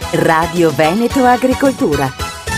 Radio Veneto Agricoltura.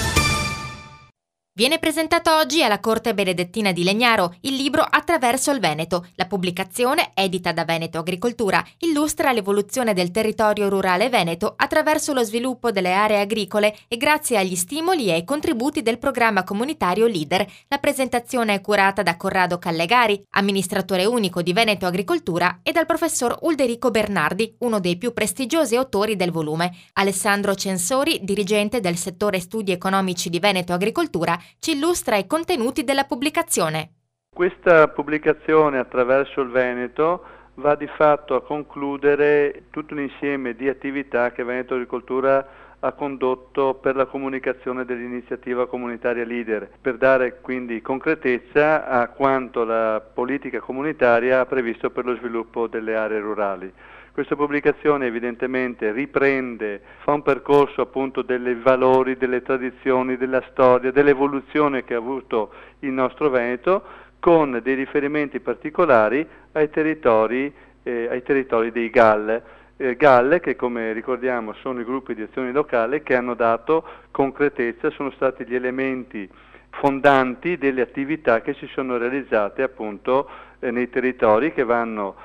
Viene presentato oggi alla Corte Benedettina di Legnaro il libro Attraverso il Veneto. La pubblicazione, edita da Veneto Agricoltura, illustra l'evoluzione del territorio rurale veneto attraverso lo sviluppo delle aree agricole e grazie agli stimoli e ai contributi del programma comunitario LEADER. La presentazione è curata da Corrado Callegari, amministratore unico di Veneto Agricoltura, e dal professor Ulderico Bernardi, uno dei più prestigiosi autori del volume. Alessandro Censori, dirigente del settore studi economici di Veneto Agricoltura, ci illustra i contenuti della pubblicazione. Questa pubblicazione Attraverso il Veneto va di fatto a concludere tutto un insieme di attività che Veneto Agricoltura ha condotto per la comunicazione dell'iniziativa comunitaria LEADER, per dare quindi concretezza a quanto la politica comunitaria ha previsto per lo sviluppo delle aree rurali. Questa pubblicazione evidentemente fa un percorso appunto dei valori, delle tradizioni, della storia, dell'evoluzione che ha avuto il nostro Veneto, con dei riferimenti particolari ai territori dei GAL. GAL, che come ricordiamo sono i gruppi di azione locale che hanno dato concretezza, sono stati gli elementi fondanti delle attività che si sono realizzate appunto nei territori che vanno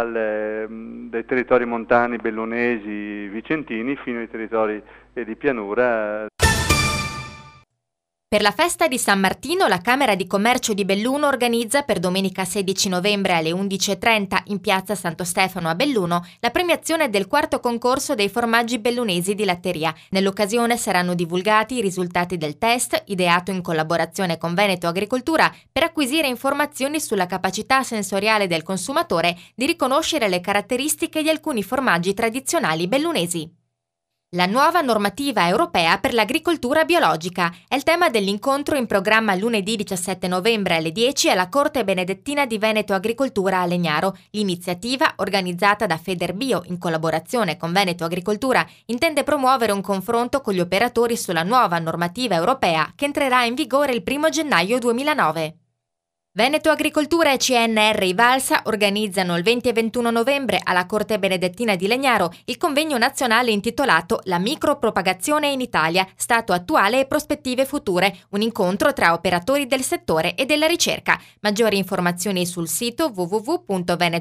dai territori montani, bellunesi, vicentini fino ai territori di pianura. Per la festa di San Martino, la Camera di Commercio di Belluno organizza per domenica 16 novembre alle 11:30 in piazza Santo Stefano a Belluno la premiazione del quarto concorso dei formaggi bellunesi di latteria. Nell'occasione saranno divulgati i risultati del test, ideato in collaborazione con Veneto Agricoltura, per acquisire informazioni sulla capacità sensoriale del consumatore di riconoscere le caratteristiche di alcuni formaggi tradizionali bellunesi. La nuova normativa europea per l'agricoltura biologica è il tema dell'incontro in programma lunedì 17 novembre alle 10 alla Corte Benedettina di Veneto Agricoltura a Legnaro. L'iniziativa, organizzata da Federbio in collaborazione con Veneto Agricoltura, intende promuovere un confronto con gli operatori sulla nuova normativa europea che entrerà in vigore il 1 gennaio 2009. Veneto Agricoltura e CNR Ivalsa organizzano il 20 e 21 novembre alla Corte Benedettina di Legnaro il convegno nazionale intitolato La micropropagazione in Italia, stato attuale e prospettive future, un incontro tra operatori del settore e della ricerca. Maggiori informazioni sul sito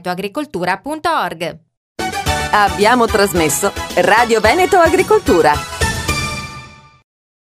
www.venetoagricoltura.org. Abbiamo trasmesso Radio Veneto Agricoltura.